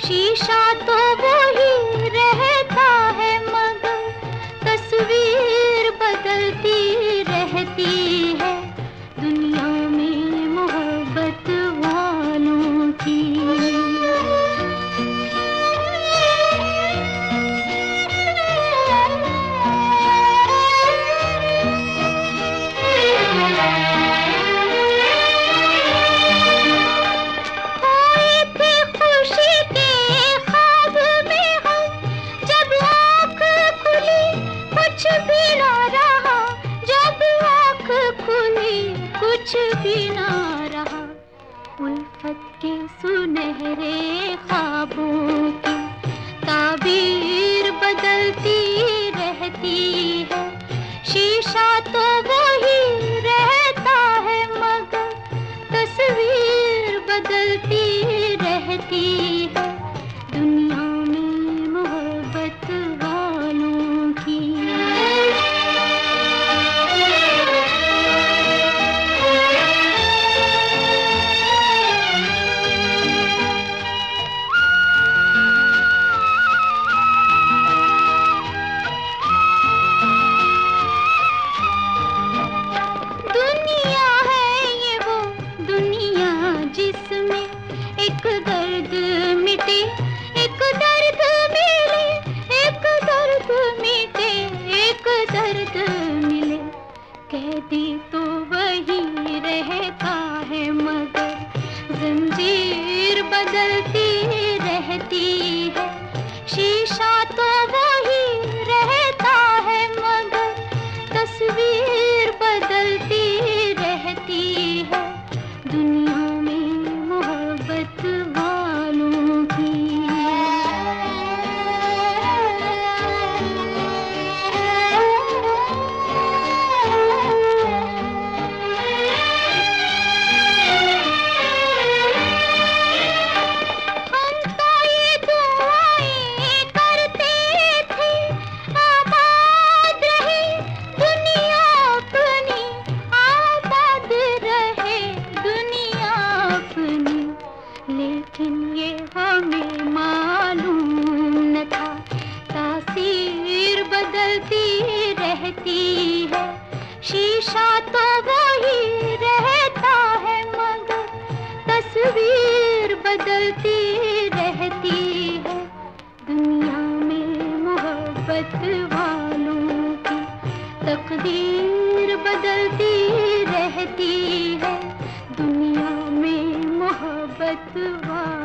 शीशा तो वही रहता है मगर तस्वीर बदलती रहती है दुनिया में मोहब्बत वालों की। कुछ भी ना रहा उल्फत के सुनहरे ख्वाबों की ताबीर बदलती रहती है। शीशा तो वही रहता है मगर तस्वीर बदलती रहती है दुनिया में मोहब्बत वालों की। एक दर्द मिटे एक दर्द मिले, एक दर्द मिटे एक दर्द मिले। कैदी तो वही रहता है मगर जंजीर बदलती रहती है। शीशा तो वही रहता है मगर तस्वीर बदलती रहती है दुनिया में मोहब्बत वालों की। हम तो ये दुआएं करते थे आबाद रहे दुनिया अपनी, आबाद रहे दुनिया अपनी। लेकिन ये हमें मालूम न था तासीर बदलती रहती है। शीशा तो वही रहता है मगर तस्वीर बदलती रहती है दुनिया में मोहब्बत वालों की। तकदीर बदलती रहती है दुनिया में मोहब्बत वालों